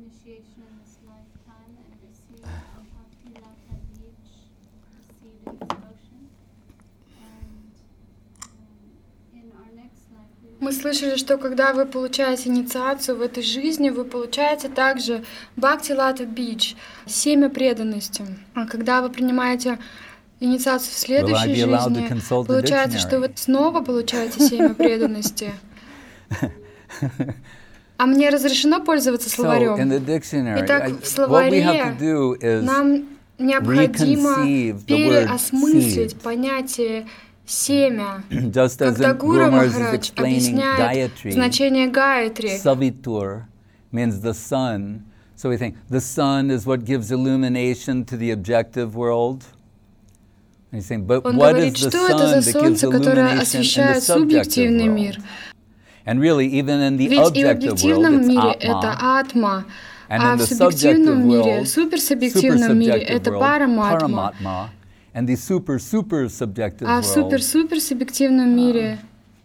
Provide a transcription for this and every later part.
Мы слышали, что когда вы получаете инициацию в этой жизни, вы получаете также Бхакти Лата Бидж, семя преданности. А когда вы принимаете инициацию в следующей жизни, получается, что вы снова получаете семя преданности. А мне разрешено пользоваться словарем? Итак, в словаре нам необходимо переосмыслить понятие семя. Когда Гуру Махарадж объясняет значение Гаятри, Savitur means the sun. So we think the sun is what gives illumination to the objective world. он говорит, что это за солнце, которое освещает субъективный мир. Ведь и в объективном мире это атма, а в субъективном мире, суперсубъективном мире это параматма. And the super-super-subjective а в супер-супер-субъективном мире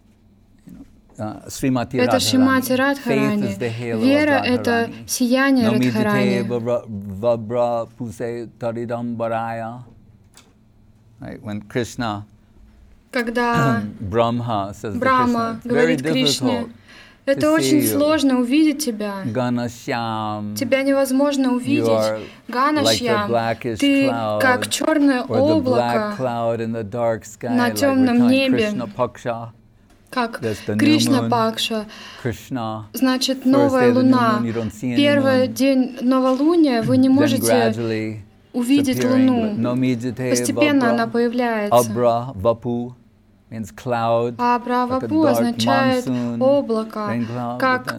это Шримати Радхарани. Вера — это сияние Радхарани. Когда Брахма говорит Кришне, это очень сложно увидеть тебя. Тебя невозможно увидеть. Ганашьям, ты как черное облако на темном небе, как Кришна Пакша. Значит, новая луна. Первый день новолуния вы не можете увидеть луну. Постепенно она появляется. Абра-вапу означает облако, как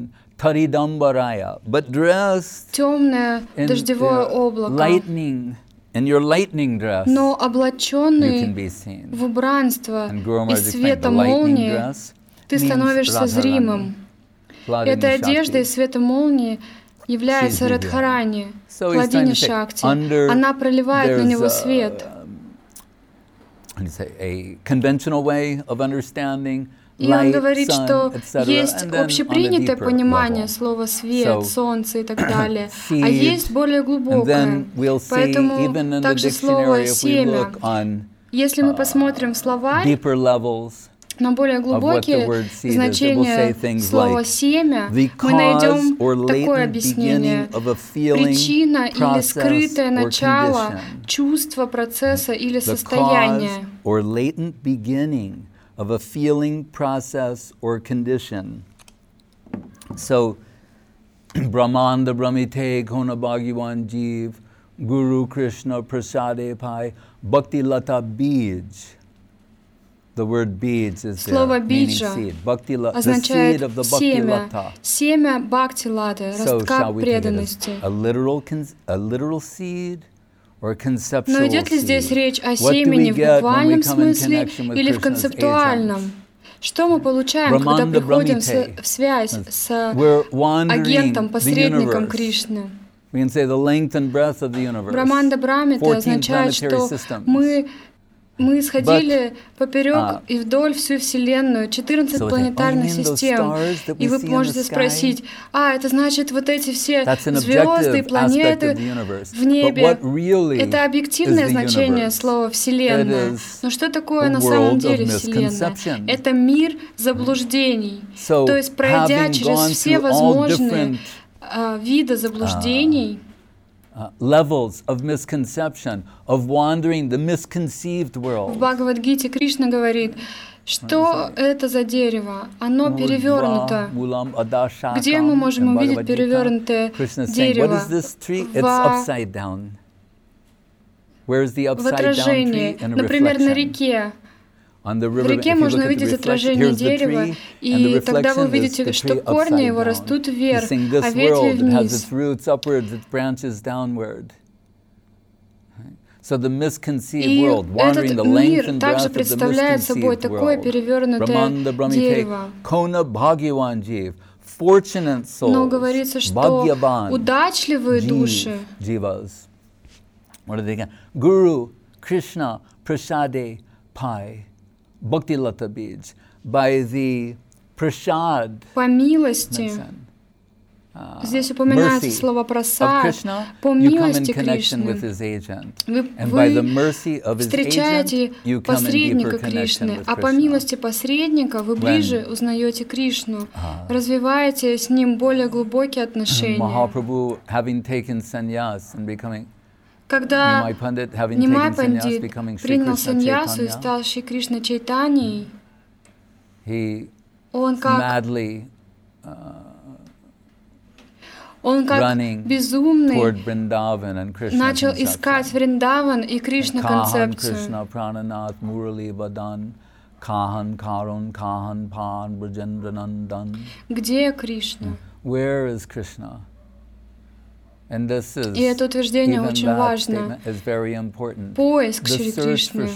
темное дождевое облако. Но облаченный в убранство и света молнии, ты становишься зримым. Этой одеждой света молнии является Радхарани, Хладини Шакти. Она проливает на него свет. И он говорит, что есть общепринятое понимание слова «свет», «солнце» и так далее, а есть более глубокое. Поэтому также слово «семя». Если мы посмотрим в словарь на более глубокие значения слова «семя», мы найдем такое объяснение: причина или скрытое начало чувства, процесса или состояния. Of a feeling, process, or condition. So, Brahmanda Brahmite Kona Bhagavan Jeev Guru Krishna Prasade Pai Bhakti Lata Bij. The word beads is there, meaning seed. Bhakti Lata, the seed of the Bhakti Lata. Семя Бхакти Латы, ростка преданности. A literal seed? Но идет ли здесь речь о семени в буквальном смысле или в концептуальном? Что мы получаем, когда приходим в связь с агентом, посредником Кришны? Браманда Брамита означает, что мы сходили поперек и вдоль всю Вселенную, 14 планетарных систем. И вы можете спросить, это значит вот эти все звезды, планеты в небе. Это объективное значение слова «Вселенная». Но что такое на самом деле Вселенная? Это мир заблуждений. То есть, пройдя через все возможные виды заблуждений, levels of misconception, of wandering the misconceived world. В Бхагавад-гите Кришна говорит, что это за дерево? Оно перевернуто. Где мы можем увидеть перевернутое дерево? В отражении, например, на реке. В реке можно увидеть отражение дерева, и тогда вы увидите, что корни его растут вверх, а ветви вниз. И этот мир также представляет собой такое перевернутое дерево. Но говорится, что удачливые души, Гуру Кришна Прасаде Pai. Bhakti Lata Bij, by the prasad. По милости здесь упоминается слово прасад, по милости Кришны. Вы встречаете посредника Кришны, а по милости посредника вы ближе узнаете Кришну, развиваете с ним более глубокие отношения. Когда Нимай Пандит принял саньясу и стал Шри Кришна Чайтаньей, он как безумный начал искать Вриндаван и Кришна концепцию. Где Кришна? И это утверждение очень важно. Поиск Шри Кришны.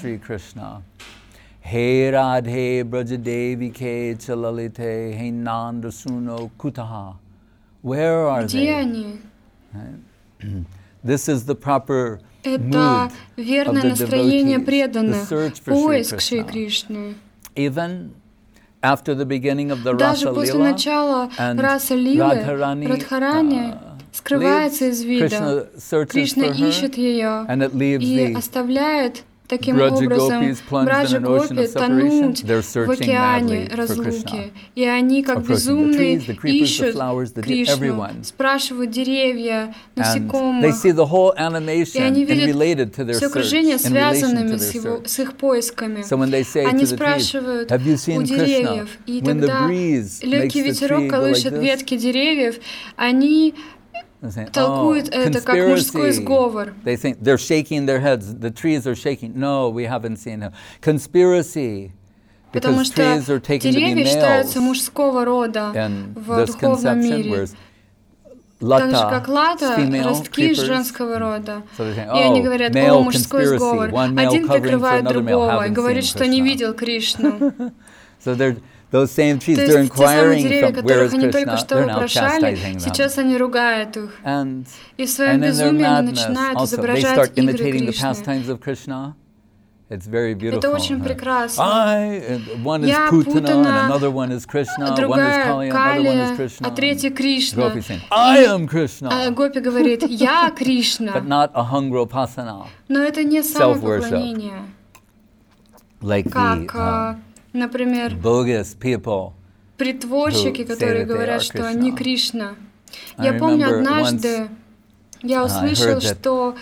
He Radhe Brajadevi Ke Chalalite He Nanda Suno Kutaha. Where are they? This is the proper это верное настроение преданных, поиск Шри Кришны. Даже после начала раса Лилы, Радхарани скрывается из вида. Кришна ищет ее и оставляет таким образом Браджа Гопи тонуть в океане разлуки. И они, как безумные, ищут Кришну, спрашивают деревья, насекомых. И они видят все окружение связанными с их поисками. Они спрашивают у деревьев. И тогда легкий ветерок колышет ветки деревьев, они толкуют это как мужской сговор. They think they're shaking their heads. The trees are shaking. No, we haven't seen him. Conspiracy. Потому что деревья считаются мужского рода в духовном мире. Так же, как лата, ростки женского рода. И они говорят, о, мужской сговор. Один прикрывает другого и говорит, что не видел Кришну. Those same trees, they're inquiring from where is Krishna, they're now chastising them. Сейчас они ругают их. И в своем безумии они начинают изображать игры Кришны. Это очень прекрасно. Я Путана, другая Калия, а третья Кришна. Гопи говорит, я Кришна. Но это не самопоклонение. Как... Например, притворщики, которые говорят, что они Кришна. Я помню, однажды я услышал, что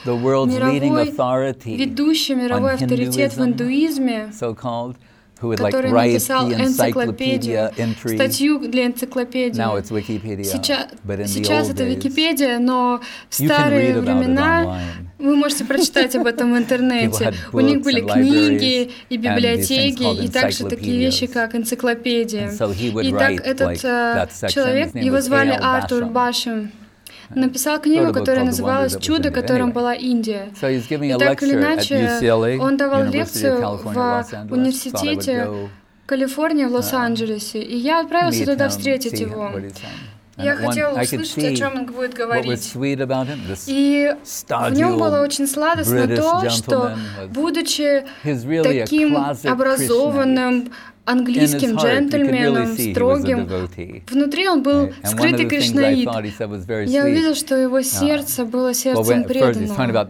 ведущий мировой авторитет в индуизме, который написал энциклопедию, статью для энциклопедии. Сейчас это Википедия, но в старые времена вы можете прочитать об этом в интернете. У них были книги и библиотеки, и также такие вещи, как энциклопедия. И так этот человек, его звали Артур Башем, написал книгу, которая называлась «Чудо, которым была Индия». И так или иначе, он давал лекцию в университете Калифорнии в Лос-Анджелесе, и я отправился туда встретить его. Я хотела услышать, о чем он будет говорить. И в нем было очень сладостно то, что, будучи таким образованным, английским джентльменом, строгим. Внутри он был скрытый кришнаит. Я увидел, что его сердце было сердцем преданного.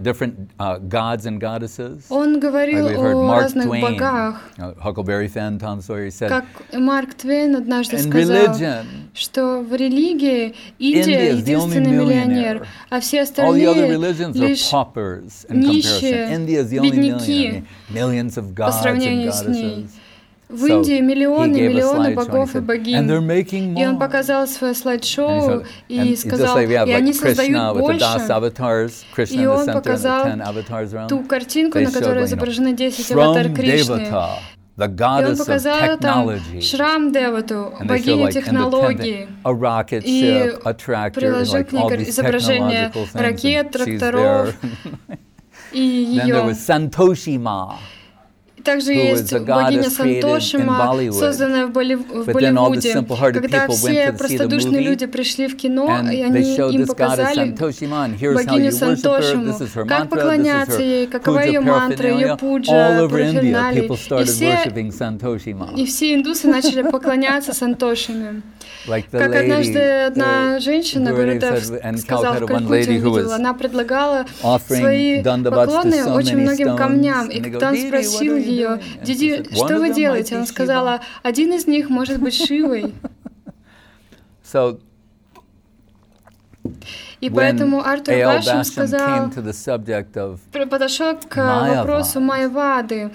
Он говорил о разных богах. Как Марк Твейн однажды сказал, что в религии Индия единственный миллионер, а все остальные лишь нищие, бедняки по сравнению с ней. В Индии миллионы богов и богинь. И он показал свое слайд-шоу и сказал, и они создают больше. И он показал ту картинку, на которой изображены 10 аватар Кришны. И он показал там Шрам Девату, богиню технологий, и приложил к ней изображение ракет, тракторов и ее. Также есть богиня Сантошима, созданная в Болливуде. Когда все простодушные люди пришли в кино, и они им показали богиню Сантошиму, как поклоняться ей, какова ее мантра, ее пуджа, параферналии. И все индусы начали поклоняться Сантошиме. Как однажды одна женщина, Гурудев сказал в Калькутте, увидела, она предлагала свои поклоны очень многим камням. И когда он спросил ее: «Диди, что вы делаете?» Она сказала: «Один из них может быть Шивой». И поэтому Артур Башем сказал, подошел к вопросу Майявады,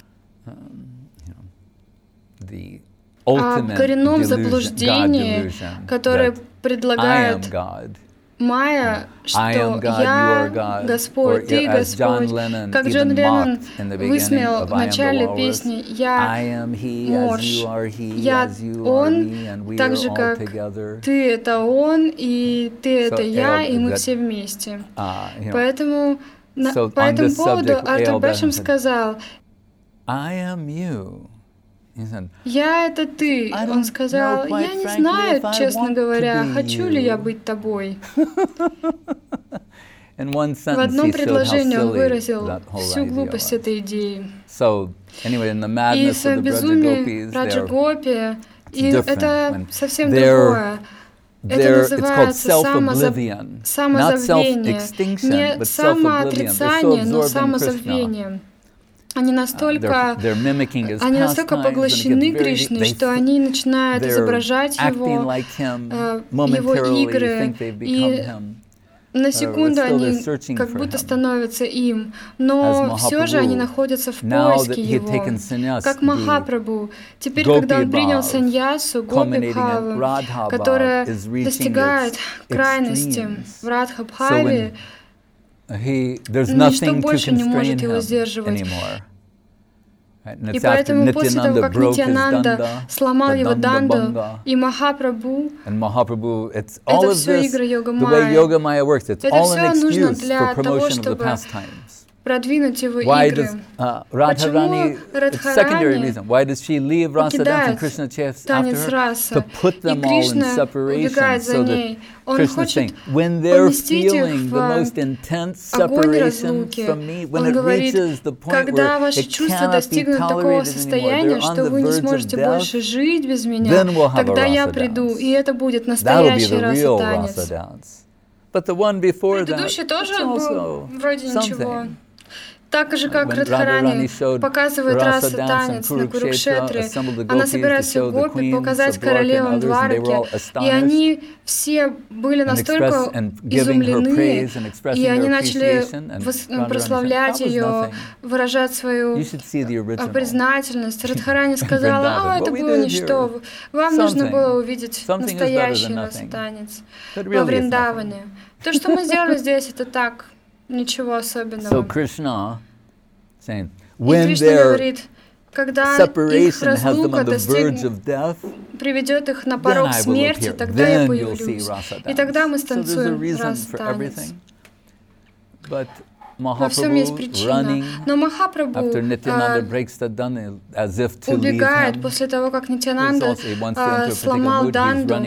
о коренном заблуждении, которое предлагает Майя, что «Я Господь, Ты Господь». Как Джон Леннон высмеял в начале песни «Я Морж», «Я Он», так же как «Ты» — это Он, и «Ты» — это я, и мы все вместе. Поэтому по этому поводу Артур Башем сказал: «Я — это ты». Он сказал: «Я не знаю, честно говоря, хочу ли я быть тобой». В одном предложении он выразил всю глупость этой идеи. И в своем безумии Раджа Гопи, и это совсем другое. Это называется самозабвение. Не самоотрицание, но самозабвение. Они настолько поглощены Кришной, что они начинают изображать его игры, и на секунду они как будто становятся им, но все же они находятся в поиске его, как Махапрабху. Теперь, когда он принял саньясу, Гопи-бхаву, которая достигает крайности в Радха-бхаве, ничто больше не может его сдерживать. И поэтому после того, как Нитьянанда сломал его данду, и Махапрабху, это все игры Йога-майя. Это все нужно для того, чтобы продвинуть его игры. Почему Радхарани покидает танец раса, и Кришна убегает за ней? Он хочет поместить их в огонь разлуки. Он говорит: когда ваши чувства достигнут такого состояния, что вы не сможете больше жить без меня, тогда я приду, и это будет настоящий раса-танец. Предыдущий тоже был вроде ничего. Так же, как Радхарани показывает раса-танец на Курукшетре, она собирает всех гопи показать королевам Двараки, и они все были настолько изумлены, и они начали прославлять ее, выражать свою признательность. Радхарани сказала: это было ничто, вам нужно было увидеть настоящий раса-танец во Вриндаване. То, что мы сделали здесь, это так. Ничего особенного. И Кришна говорит, когда их разлука приведет их на порог смерти, тогда я появлюсь. И тогда мы станцуем рас-танец. Во всем есть причина. Но Махапрабху убегает после того, как Нитьянанда сломал данду.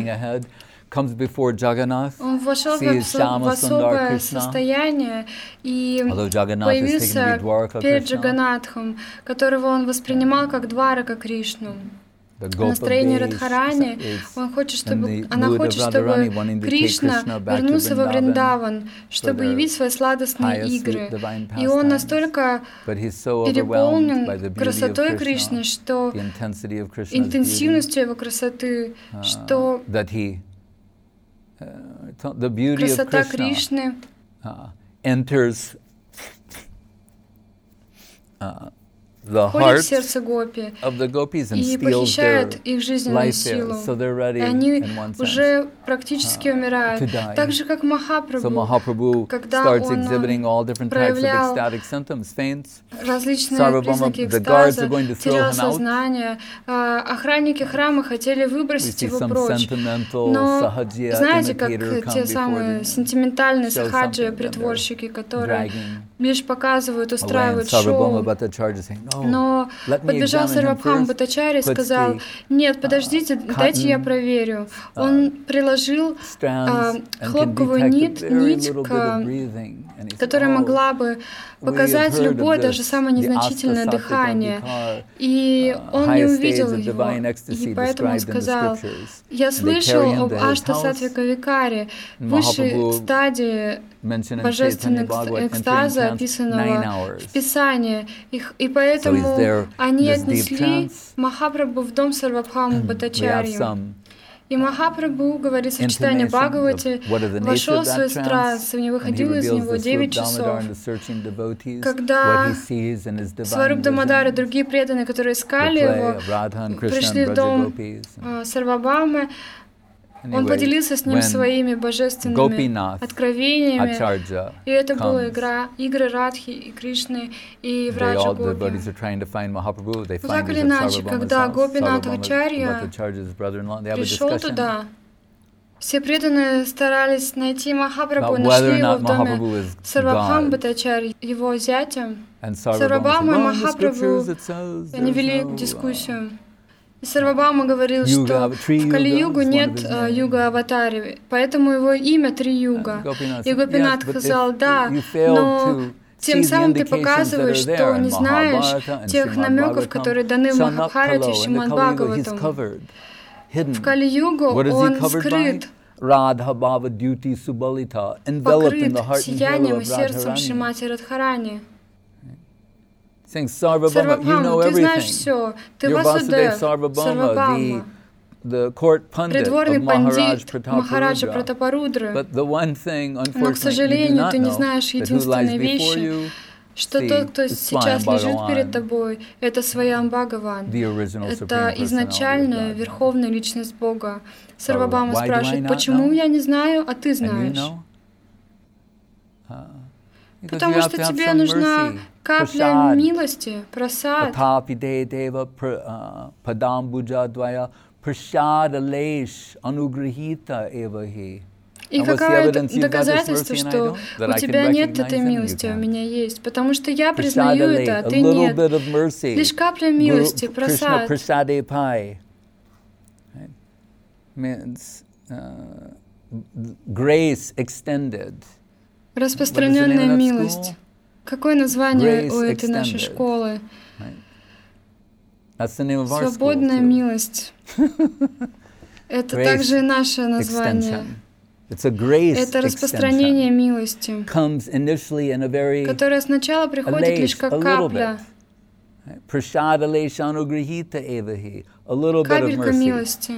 Он вошел в особое состояние и появился перед Джаганатхом, которого он воспринимал как Дварака Кришну. Настроение Радхарани, она хочет, чтобы Кришна вернулся во Вриндаван, чтобы явить свои сладостные игры. И он настолько переполнен красотой Кришны, что интенсивностью его красоты, что красота Кришны входит в сердце гопи и похищает их жизненную силу. И они уже практически умирают. Так же, как Махапрабху, когда он проявлял различные признаки экстаза, терял сознание, охранники храма хотели выбросить его прочь. Но знаете, как те самые сентиментальные сахаджи-притворщики, которые лишь показывают, устраивают шоу, Но подбежал Сарвабхама Бхаттачарья и сказал: нет, подождите, дайте я проверю. Он приложил хлопковую нить, которая могла бы показать любое, даже самое незначительное дыхание. И он не увидел его. И поэтому он сказал: я слышал об Ашта-сатвика Викаре, высшей стадии божественного экстаза, описанного в Писании. И поэтому они отнесли Махапрабху в дом Сарвабхамы Бхаттачарьи. И Махапрабху, говорится в читании Бхагавати, вошел в свой транс, и не выходил из него 9 часов. Когда Сваруб Дамодар и другие преданные, которые искали его, пришли в дом Сарвабхамы, он поделился с ним своими божественными откровениями, и это была игры Радхи и Кришны и Враджа Гопи. Но так или иначе, когда Гопинат Ачарья пришел туда, все преданные старались найти Махапрабху, нашли его в доме Сарвабхамы Бхаттачарьи, его зятя. Сарвабхама и Махапрабху, они вели дискуссию. И Сарвабхама говорил, что в Кали-югу нет юга-аватари, поэтому его имя Три-юга. И Гопинат сказал: да, но тем самым ты показываешь, что не знаешь тех намеков, которые даны в Махабхарате и Шримад Бхагаватам. В Кали-югу он скрыт, покрыт сиянием и сердцем Шримати Радхарани. Сарвабхама, ты знаешь все, ты Васудев, Сарвабхама, придворный пандит Махараджа Пратапарудры. Но, к сожалению, ты не знаешь единственной вещи, что тот, кто сейчас лежит перед тобой, это Сваям Бхагаван. Это изначальная верховная личность Бога. Сарвабхама спрашивает: почему я не знаю, а ты знаешь? Потому что тебе нужна капля милости, прасад. И какое доказательство, что у тебя нет этой милости, а у меня есть? Потому что я признаю это, а ты нет. Лишь капля милости, прасад. Распространенная милость. Какое название у этой нашей школы? Свободная милость. Это также и наше название. Это распространение милости, которое сначала приходит лишь как капля, капелька милости.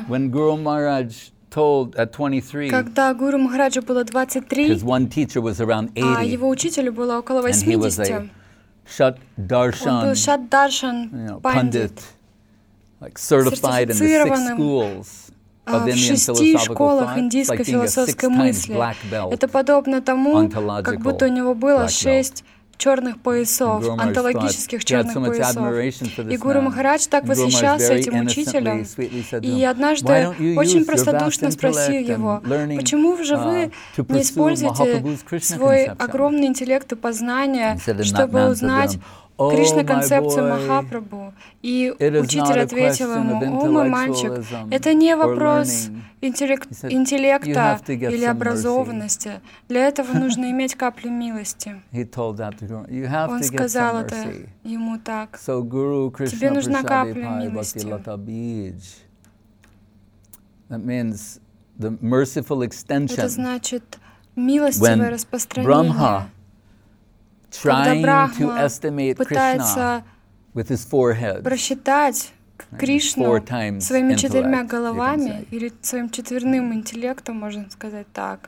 Когда Гуру Махараджу было 23, а его учителю было около 80, он был Шат-даршан пандит, сертифицированным в 6 школах индийской философской мысли. Это подобно тому, как будто у него было 6 черных поясов, онтологических черных поясов. И Гуру Махарадж так восхищался этим учителем, и однажды очень простодушно спросил его: почему же вы не используете свой огромный интеллект и познание, чтобы узнать Кришна-концепцию Махапрабху? И учитель ответил ему: о, мой мальчик, это не вопрос интеллекта или образованности. Для этого нужно иметь каплю милости. Он сказал это ему так: тебе нужна капля милости. Это значит милостивое распространение. Когда Брахма пытается просчитать Кришну своими 4 головами, или своим четверным интеллектом, можно сказать так.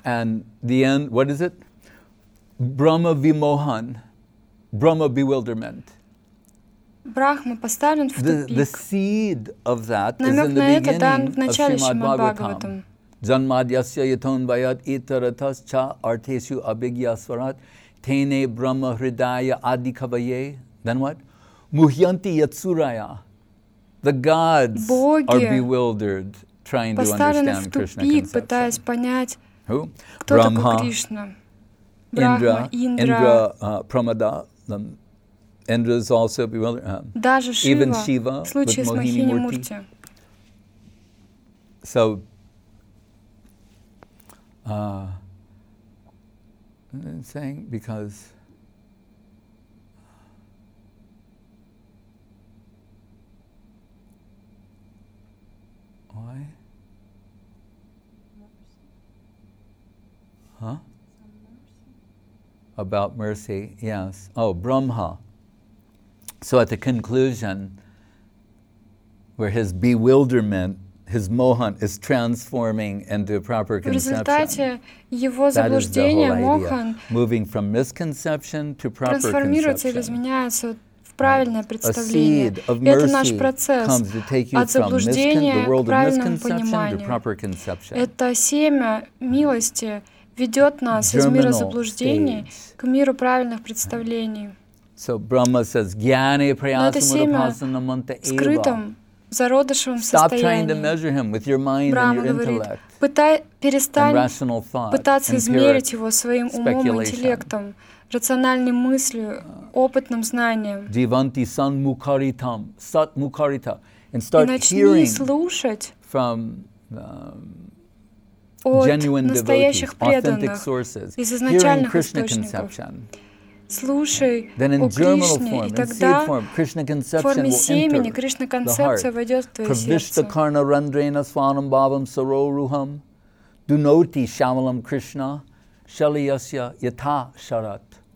Брахма поставлен в тупик. Намек на это дан в начале Шримад Бхагаватам. Janmadhyasya yaton vayat itaratas cha arteshu abhigyasvarat tene brahma hridaya adikavaye. Then what? Muhyanti yatsuraya. The gods are bewildered, trying to understand Krishna conception. Пытаясь понять, кто такой Кришна. Брахма, Индра, Pramada, Indra is also bewildered. Даже Even Шива, Shiva в случае with с Mohini Мохини Murti. Мурти. So, I'm saying because why? Huh? About mercy, yes. Oh, Brahma. So at the conclusion, where his bewilderment, his mohan is transforming into proper В результате conception. его That is the whole заблуждение, idea. мохан, Moving from misconception to proper трансформируется или conception. изменяется в правильное A представление. seed of Это наш mercy процесс comes to take you от from the заблуждения к world of правильному misconception to пониманию. proper conception. Это семя милости ведет нас из мира Germinal заблуждений stage. к миру правильных представлений. So Brahma says, Jnani Но это семя prayasam manta в скрытом, зародышевом Stop trying to состоянии. measure him with your mind and Брахма your говорит, intellect перестань and rational thought, пытаться empiric измерить его своим умом, speculation. интеллектом, рациональной мыслью, опытным знанием. Jivanti san mukaritam, sat mukarita, and И start начни hearing слушать from от genuine devotees, настоящих authentic преданных, sources, из hearing изначальных Krishna источников. conception. Слушай Then in о germinal Кришне, form, и in тогда seed form, Krishna в conception форме will семени enter Кришна-концепция the heart. войдет в твое Pravishta сердце. karna randrana swanam bhavam saroruham dunoti shamalam Krishna shaliyasya yatha sharat.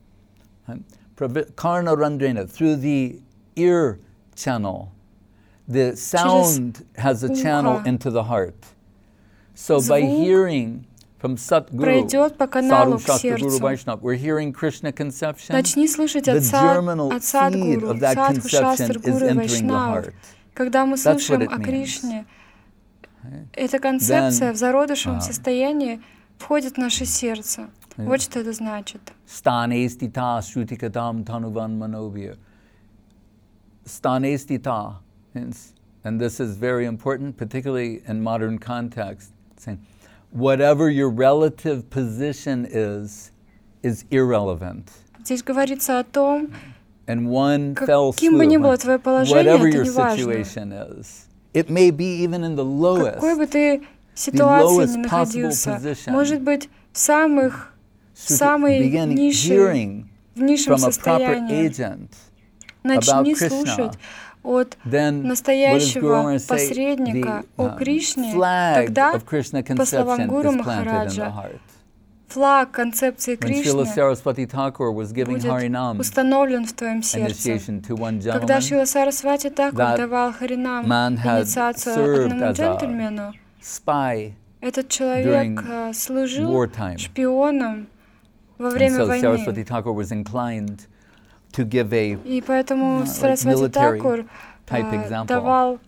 Karna randrana, through the ear channel. The sound has a channel into the heart. So by hearing from Satguru, пройдет по каналу к Sadhu, Guru, сердцу. Vaishnava, we're hearing Krishna conception. Начни слушать The от germinal seed Садгуру, of that Садху, Шастр, conception is Гуру и entering the Вайшнав. heart. Когда мы That's what слушаем it о means. Кришне, эта концепция в зародышевом Then, состоянии входит в наше сердце. Вот что это значит. Stanestita shrutikadam tanuvan manobhya. Stanestita, and this is very important, particularly in modern context, saying whatever your relative position is irrelevant. Здесь говорится о том, And one fell каким бы ни было swoop, твое положение, whatever это your не важно. situation is, it may be even in the lowest, Какой бы ты ситуации lowest ни possible находился, position. может быть, в самой begin низшей, hearing в низшем from a proper состоянии, agent начни about Krishna, слушать от then настоящего say, посредника о Кришне, flag тогда, of Krishna по словам conception Гуру is planted in the Махараджа, heart. флаг концепции When Srila Кришны Saraswati Thakur was giving будет Harinam установлен в твоем сердце. initiation to one Когда gentleman, Шрила Сарасвати Такур that давал Харинам man had инициацию served одному as a джентльмену, spy этот человек during служил wartime. шпионом во And время so войны. Saraswati Thakur was inclined to give a И поэтому like Сарасвати military Такур type example. давал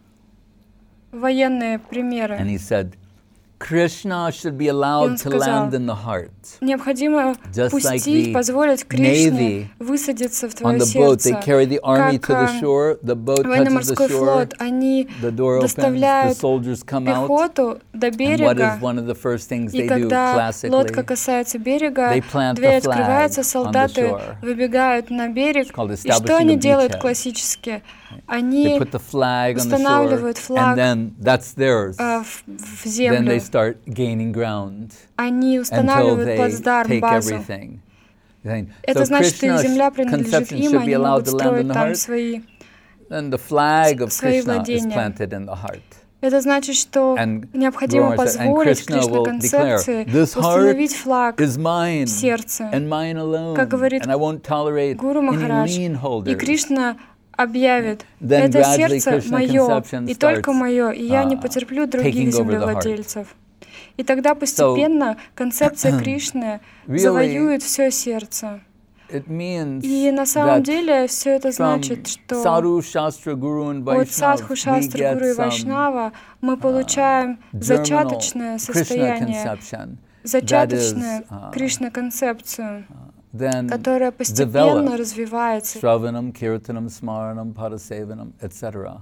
военные примеры. And he said, Krishna should be allowed to land in the heart. Необходимо Just like пустить, the позволить Кришне Navy высадиться в On твое the boat, they сердце. carry the army to the Как shore, the boat touches the военно-морской shore, флот, они the door opens, the доставляют soldiers come out. пехоту до And what берега, is one of the first things и they do когда classically? лодка касается берега, They plant дверь the flag открывается, on the солдаты shore. выбегают на берег. It's called И что establishing они a делают beachhead. классически? They Они put the flag on the устанавливают shore, флаг and then that's theirs. в Then землю. they start gaining ground Они until устанавливают they плацдарм, take базу. everything. Это So значит, что Krishna's земля принадлежит conception им, should be они allowed могут to land in строить the там heart, свои. and the flag of свои Krishna is владения. planted in the heart. Это значит, что And необходимо Guru Maharaj said, and позволить Krishna will Кришна-концепции declare, this heart установить флаг is mine в сердце. and mine alone, Как говорит and I won't tolerate Гуру any Махарадж, lien и holders. Кришна объявит, Then это gradually сердце Krishna мое, conception и только starts, мое, и я не потерплю taking других over the heart. землевладельцев. И тогда постепенно концепция Кришны really, завоюет все сердце. It means И на самом that деле все это from значит, что Sadhu, Shastra, Guru, and от Vaishnava, Садху, we Шастры, get Гуру и some Вайшнава мы получаем germinal зачаточное Krishna состояние, conception that зачаточную is Кришна-концепцию, then которая постепенно developed развивается. Shravanam, Kirtanam, Smaranam, Padasevanam, etc.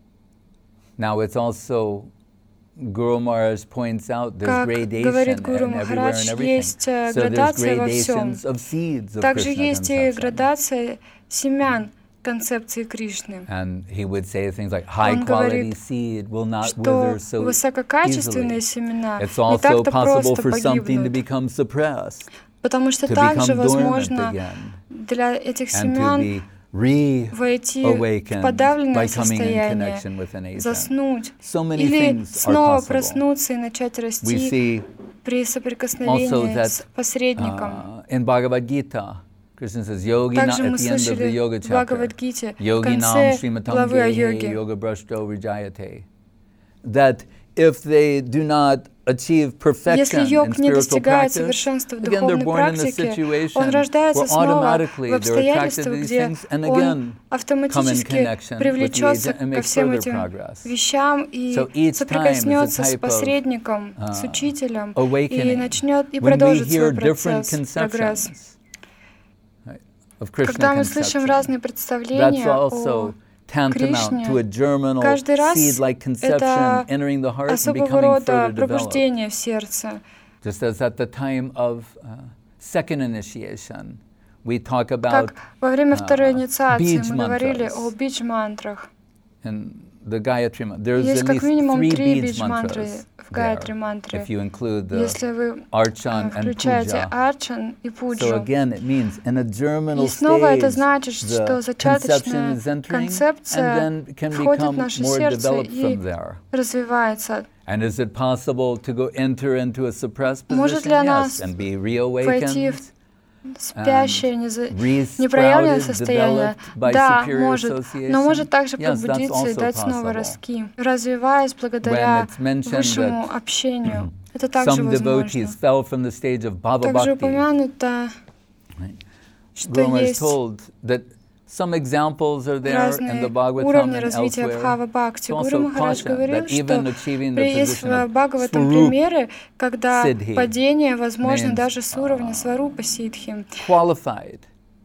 Now it's also Guru Maharaj points out there's Как gradation говорит Гуру and everywhere Махарадж, and everything. есть So there's градация во всем. gradations of seeds of Также Krishna есть и conception. градация семян концепции Кришны. And he would say things like, high quality seed will not что wither so высококачественные easily. семена It's не also так-то possible просто for something to погибнут, become suppressed, потому что to также become dormant возможно again, для этих and to семян be войти в reawakened подавленное by coming in состояние, connection with an agent. заснуть So many или things are снова possible. проснуться и начать We расти see при also соприкосновении that с посредником. in Bhagavad Gita, Krishna says, Yogi Также at мы the end of the слышали yoga в chapter, Бхагавад-гите в Yogi nam конце srimatam главы о gehe йоге, yoga brashto vijayate, that if they do not achieve perfection если in йог не spiritual достигает practice, совершенства в again they're духовной born in a практике, он situation рождается where снова в automatically they're attracted to обстоятельствах, these где things and он again come in автоматически connection with the привлечется agent and ко make всем further этим progress. вещам и So each time is a соприкоснется с type of посредником, с учителем, и awakening. начнет и When we продолжит hear свой different процесс, прогресс. conceptions of Krishna Когда мы слышим разные conception, представления that's о also tantamount to a Кришне, germinal каждый раз seed-like conception это entering the heart and особого becoming рода further developed. пробуждение в сердце. Just as at the time of second initiation, we talk about Как во время второй инициации beej мы говорили mantras. о бидж-мантрах. In the Gayatri Mantra, there's Есть at как least минимум 3 3 beej бидж-мантры mantras в Гayатри there, мантре, if you include the если вы Archan and включаете Puja. Арчан и So Пуджу. again, it means in a germinal И снова это stage, значит, что the conception зачаточная is entering концепция and then can входит в become наше more сердце developed и from there. развивается. And is it possible to go enter into a suppressed Может position? ли она Yes, and be войти reawakened, в спящее, непроявленное re-sprouted, состояние? developed by Да, superior может, association? но может также Yes, that's пробудиться и also дать снова possible. расти, развиваясь благодаря When it's mentioned высшему that общению. Это также some возможно. devotees fell from the stage of Bhava Также Bhakti. упомянуто, что Guruma is есть told that some examples are there in the разные Bhagavatam уровни and развития elsewhere. Бхава Бхакти. It's Гуру also Махарадж cautioned говорил, that even что achieving the есть position в of Бхагаватам Swarup примеры, когда Siddhi падение возможно means, даже с уровня Сварупа Сидхи. qualified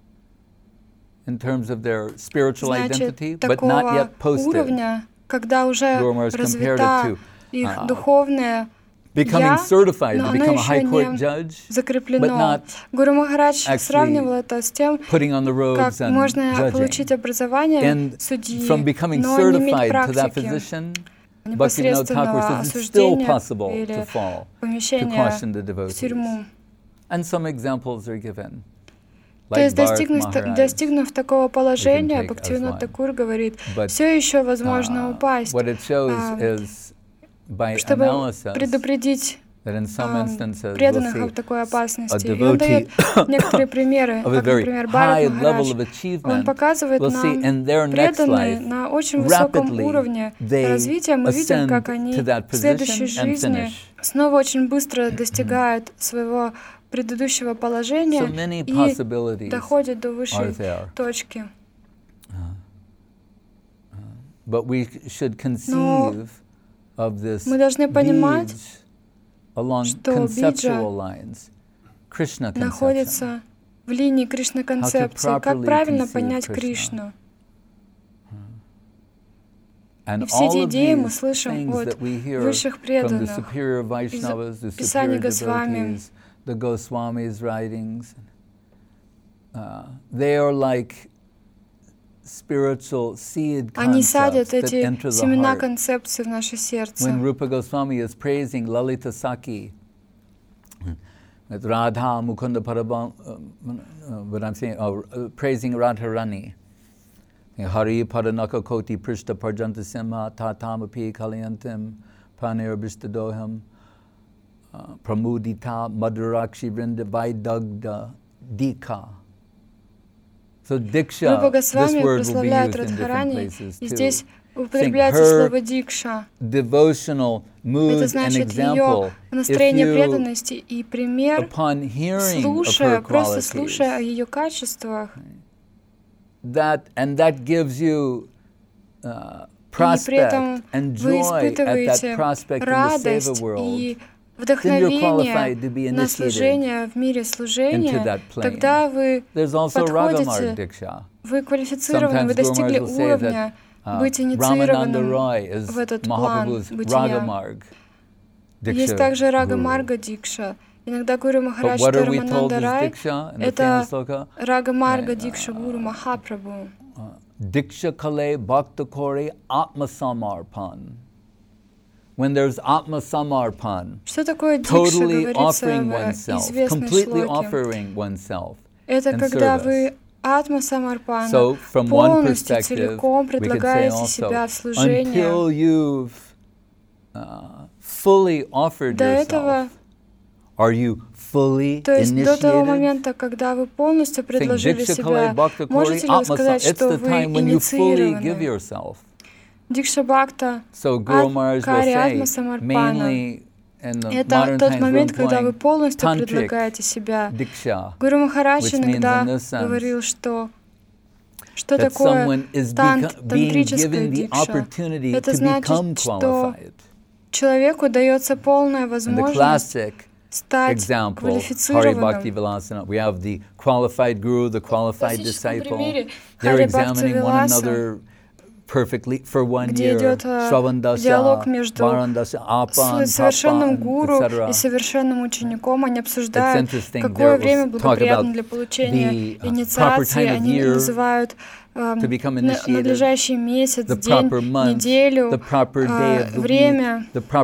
in terms of their spiritual identity, Значит, but not такого yet posted. уровня, когда уже Guruma has compared it развита to их духовное becoming «я», certified но to оно become a еще high court не judge, but закреплено. not Гуру Махарадж actually сравнивал это с тем, putting on the как robes and можно получить judging. образование And судьи, from becoming но не иметь certified to that практики, position, Bhaktivinoda Thakur непосредственного says it's still осуждения possible to или fall, to помещения caution the в devotees. тюрьму. And some examples are given. То Like есть, Bharat Maharaj, достигнув такого положения, take as Бхактивинода one. Тхакур говорит, But, все еще возможно упасть, what it shows is by чтобы analysis предупредить that in some instances we'll преданных see от такой a опасности. И он дает devotee некоторые примеры, of a как, very например, high Бхарат level Махарадж. of Он achievement, показывает we'll see нам in their next преданные life на очень высоком rapidly уровне they развития. Мы видим, ascend как они to that в следующей position and жизни finish. снова очень быстро достигают своего предыдущего положения So many и possibilities доходят до are высшей there. точки. But we should conceive of this мы должны понимать, beej along что conceptual биджа lines, Krishna conception. находится в линии Кришна-концепции. Как правильно понять Кришну? And И все all эти of идеи мы these слышим things от that we hear высших from the преданных, superior Vaishnavas, the Писаний superior Госвами. devotees, the Goswamis' writings, they are like spiritual seed Они concepts садят that эти enter the семена heart. концепции в наше сердце. When Rupa Goswami is praising Lalita Saki, with Radha Mukunda Parabam, what I'm saying, praising Radharani, Hari Padanaka Koti Prishta Parjanta Simha Tatamapi Kalyantim Panir Bistadoham Pramudita Madhurakshi Vrinda Vaidagda Dika. So Diksha, Рупа this Госвами word will be прославляет used in different Радхарани, places и too. здесь употребляется слово дикша. Devotional mood Это and значит ее example. настроение If you, преданности и пример, upon hearing слушая, of her просто qualities, слушая о ее качествах, that gives you и при этом prospect and вы joy at that испытываете prospect in the seva радость world, и then you're qualified to be вдохновение на initiated служение в мире into служения, that plane. тогда вы There's also Ragamarg подходите, Diksha. вы квалифицированы, вы Sometimes достигли Gurumars will say уровня that быть Ramananda инициированным Roy is в этот план Mahaprabhu's бытия. Ragamarg Diksha Есть также Рага Guru. Марга Дикша. Иногда Гуру But Махарадж what are we told Рамананда is Рай Diksha in the это famous sloka? Рага Марга Дикша Гуру Махапрабху. Diksha kale bhakta kore atma samarpan. When there's atma samarpan, Что такое дикша, totally говорится offering в oneself, известной completely шлоке. offering oneself Это in когда service. вы атма самарпана, So, from one полностью, perspective, целиком we can say предлагаете себя в also, служение. until you've fully offered До этого, yourself, are you fully то есть до того initiated? момента, когда вы полностью предложили Diksha себя, kale bhakta kore можете ли вы atma сказать, sam. It's что the вы time when you fully give инициированы? yourself. Дикша Бхакта, So Guru Maharaj will Кари Атма say, Самарпана. mainly in the Это modern тот times we're момент, когда вы employing полностью tantric предлагаете себя. diksha, Гуру Махарадж which means иногда in this sense говорил, что that такое someone is being тантрическая given the дикша. opportunity Это to become значит, что qualified. человеку дается полная And the возможность classic стать example, Hari квалифицированным. Bhakti Vilasana, we have the qualified guru, the В qualified классическом disciple. примере They're Хари Бхакти examining one Виласа, another perfectly for 1 где year. идет диалог между совершенным гуру и совершенным учеником. Они обсуждают, какое время благоприятно для получения инициации. Они называют надлежащий месяц, день, неделю, время.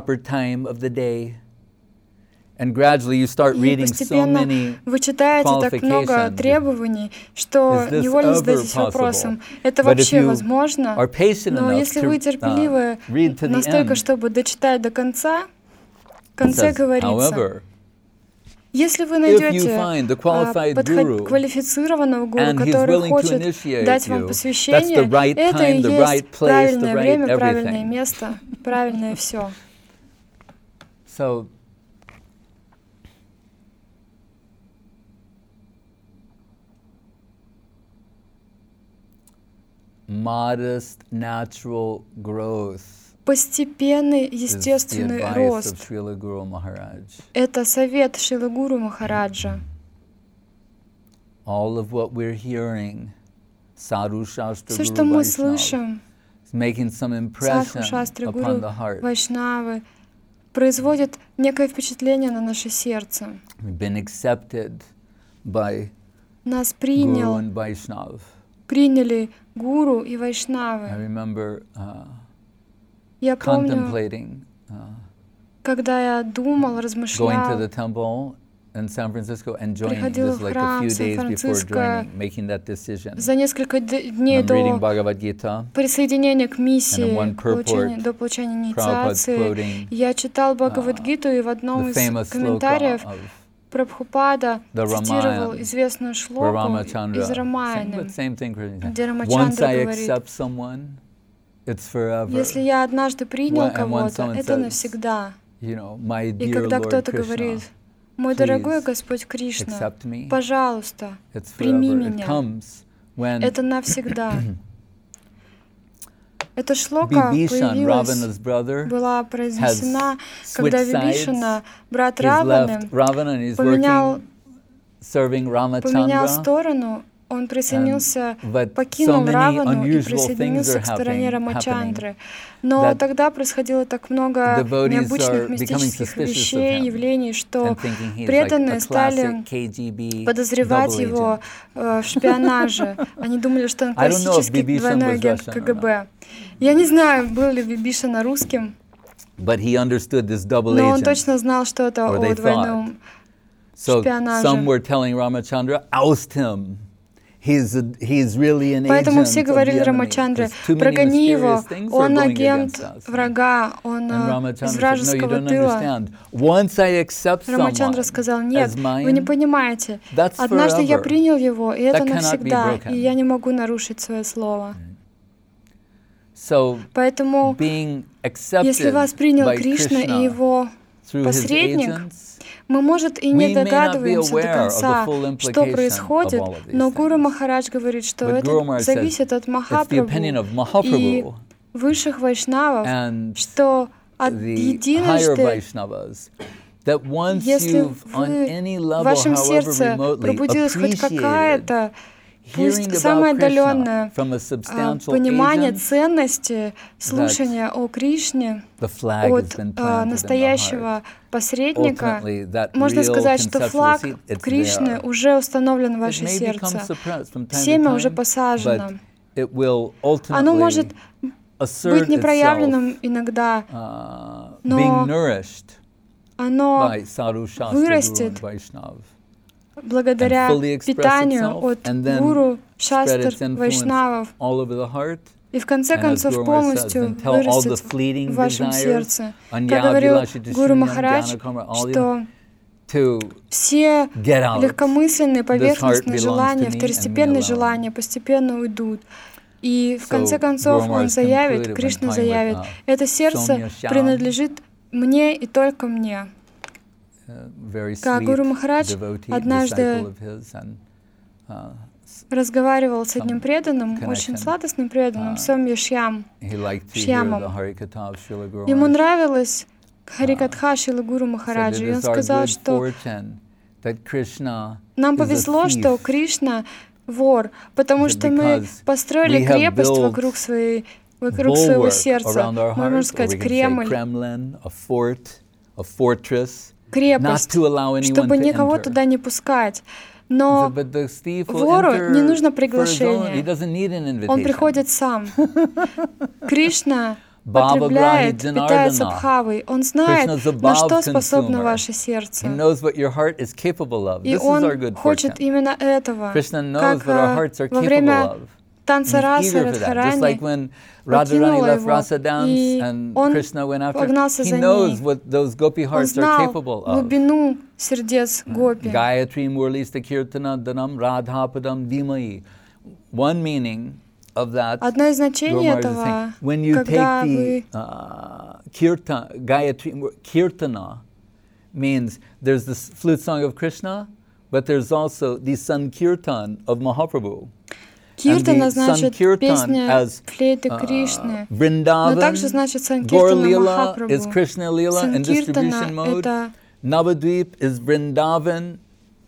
And gradually you start И reading so постепенно many вы читаете так много требований, что невольно задаетесь вопросом, это вообще возможно? Но если вы терпеливы настолько, чтобы дочитать до конца, в конце говорится, если вы найдете квалифицированного гуру, который хочет дать вам посвящение, это и есть правильное время, правильное место, правильное все. Modest natural growth. Постепенный естественный рост. Это совет Шрилы Гуру Махараджа. Все, что мы слышим, Садху Шастры Гуру Вайшнавы, производит некое впечатление на наше сердце. Нас приняли Гуру и Вайшнавы. Я помню, когда я думал, размышлял, приходил в храм Сан-Франциско за несколько дней до присоединения к миссии, до получения инициации. Я читал Бхагавад-гиту, и в одном из комментариев Прабхупада цитировал известную шлоку из Рамаяны, где Рамачандра говорит: «Если я однажды принял кого-то, это навсегда». И когда кто-то говорит: «Мой дорогой Господь Кришна, пожалуйста, прими меня», это навсегда. Эта шлока была произнесена, когда Вибишана, брат Раваны, поменял сторону, он присоединился, покинул Равану и присоединился к стороне Рамачандры. Но тогда происходило так много необычных мистических вещей, явлений, что преданные стали подозревать его в шпионаже. Они думали, что он классический двойной агент КГБ. Я не знаю, был ли Вибишана русским, но он точно знал что-то о двойном шпионаже. Поэтому все говорили Рамачандре: прогони его, он агент врага, он из вражеского тыла. Рамачандра сказал: нет, вы не понимаете, однажды я принял его, и это навсегда, и я не могу нарушить свое слово. Поэтому, если вас принял Кришна и его посредник, мы, может, и не догадываемся до конца, что происходит, но Гуру Махарадж говорит, что это зависит от Махапрабху и высших вайшнавов, что единожды, если в вашем сердце пробудилась хоть какая-то, пусть самое отдаленное понимание ценности слушания о Кришне от настоящего посредника, можно сказать, что флаг Кришны уже установлен в ваше сердце, семя уже посажено. Оно может быть непроявленным иногда, но оно вырастет благодаря питанию от гуру, шастр, вайшнавов, и в конце концов полностью вырастет в вашем сердце. Как говорил Гуру Махарадж, что все легкомысленные, поверхностные желания, второстепенные желания постепенно уйдут. И в конце концов он заявит, Кришна заявит, это сердце принадлежит мне и только мне. Как Гуру Махарадж однажды разговаривал с одним преданным, очень сладостным преданным, Сомья Шьямом. Ему нравилась Харикатха Шрилы Гуру Махараджа, и он сказал, что нам повезло, что Кришна вор, потому что мы построили крепость вокруг своего сердца, можно сказать, Кремль, крепость, чтобы никого туда не пускать. Но вору не нужно приглашение, он приходит сам. Кришна потребляет, питается бхавой, он знает, на что способно ваше сердце. И он хочет именно этого, как во время танца раса Радхарани покинула его, и он погнался за ней. Он знал глубину сердец гопи. Одно из значений этого, когда вы Kirtana means there's the flute song of Krishna, but there's also the Sankirtan of Mahaprabhu. Киртана значит песня флейты Кришны, но также значит Санкиртана Махапрабху. Санкиртана — это Navadvip is Vrindavan.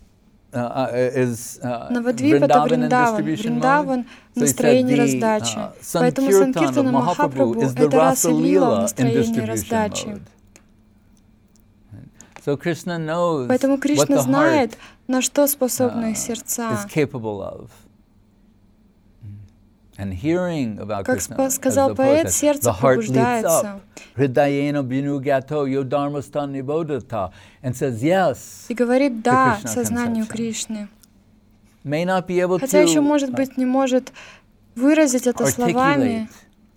Навадвип — это Вриндаван. Вриндаван — настроение раздачи. Поэтому Санкиртана Махапрабху — это раса лила, настроение раздачи. Поэтому Кришна знает, на что способны их сердца. Как сказал поэт, сердце пробуждается. И говорит «да» сознанию Кришны. Хотя еще, может быть, не может выразить это словами.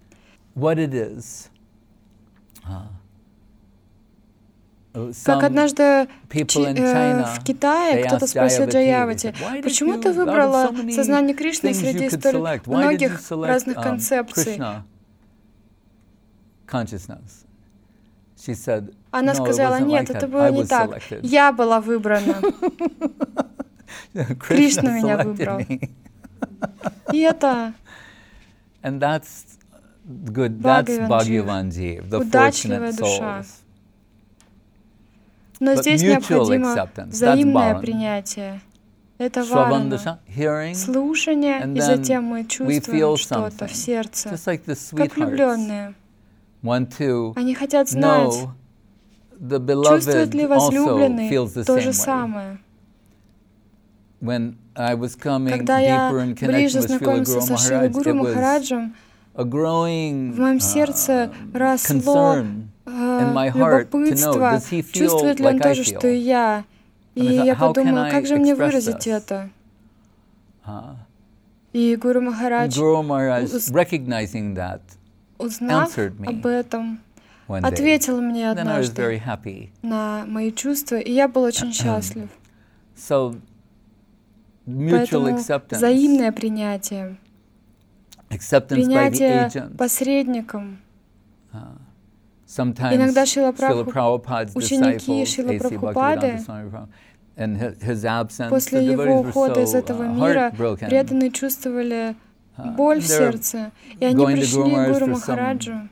Как однажды в Китае кто-то спросил Джаявати, почему ты выбрала сознание Кришны среди столь многих разных концепций? Она сказала, нет, это было не так. Я была выбрана. Кришна меня выбрал. И это удачливая душа. Но здесь необходимо взаимное принятие. Это важно. Слушание, и затем мы чувствуем что-то в сердце, как влюбленные. Они хотят знать, чувствует ли возлюбленный то же самое. Когда я ближе знакомился со Шрилой Гуру Махараджем, в моем сердце росло любопытство, чувствует ли он то же, что и я. И я подумала, как же мне выразить это? И Гуру Махарадж, узнав об этом, ответил мне однажды на мои чувства, и я был очень счастлив. Поэтому взаимное принятие, принятие посредником. Иногда ученики Шрила Прабхупады, после его ухода из этого мира, преданные чувствовали боль в сердце, и они пришли к Гуру Махараджу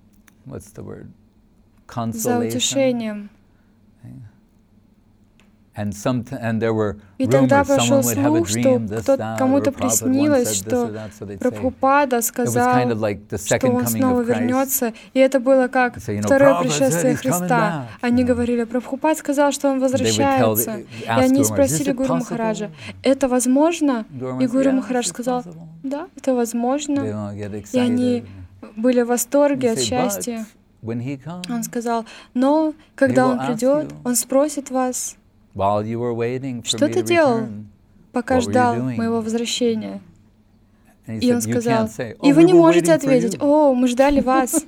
за утешением. И тогда пошел слух, что кому-то приснилось, что Прабхупада сказал, что он снова вернется, и это было как второе пришествие Христа. Они говорили, Прабхупад сказал, что он возвращается. И они спросили Гуру Махараджа, это возможно? И Гуру Махарадж сказал, да, это возможно. И они были в восторге от счастья. Он сказал, но когда он придет, он спросит вас, что ты делал, пока ждал моего возвращения? И он сказал, и вы не можете ответить, о, мы ждали вас.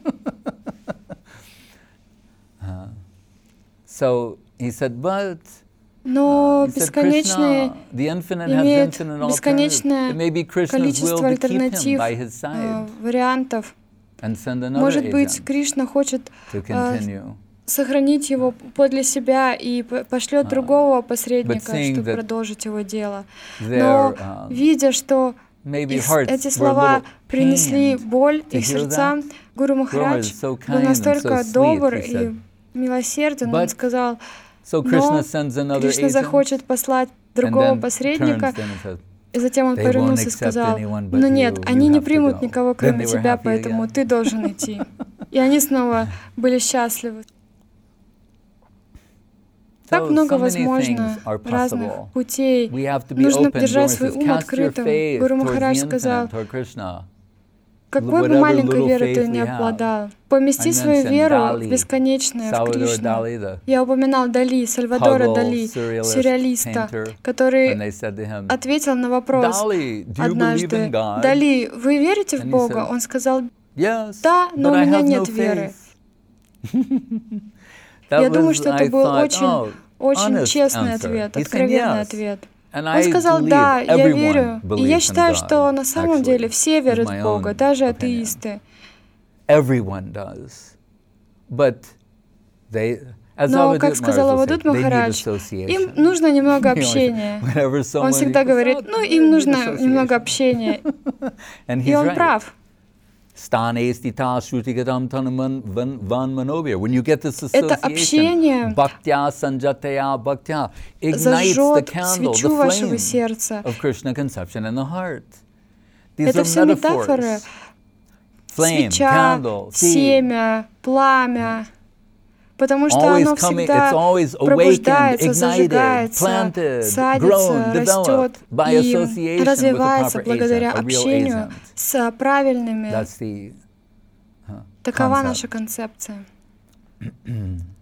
Но бесконечное имеет бесконечное количество альтернатив, вариантов. Может быть, Кришна хочет сохранить его подле себя и пошлет другого посредника, чтобы продолжить его дело. Но видя, что эти слова принесли боль их сердцам, Гуру Махарадж был настолько добр и милосерден, он сказал, но Кришна захочет послать другого посредника, и затем он повернулся и сказал, ну нет, они не примут никого, кроме тебя, поэтому ты должен идти. И они снова были счастливы. Так много возможно разных путей. Нужно держать свой ум открытым. Гуру Махарадж сказал, какой бы маленькой верой ты ни обладал, помести свою веру в бесконечное, в Кришну. Я упоминал Дали, Сальвадора Дали, сюрреалиста, который ответил на вопрос однажды, Дали, вы верите в Бога? Он сказал, да, но у меня нет веры. Я думаю, что это был очень честный ответ, откровенный ответ. Он сказал, да, я верю, и я считаю, что на самом деле все верят в Бога, даже атеисты. Но, как сказал Авадут Махарадж, им нужно немного общения. Он всегда говорит, ну, им нужно немного общения. И он прав. Это общение зажжет свечу вашего сердца. Это все метафоры. Свеча, семя, пламя. Потому что оно всегда пробуждается, зажигается, садится, растет и развивается благодаря общению с правильными. Такова наша концепция.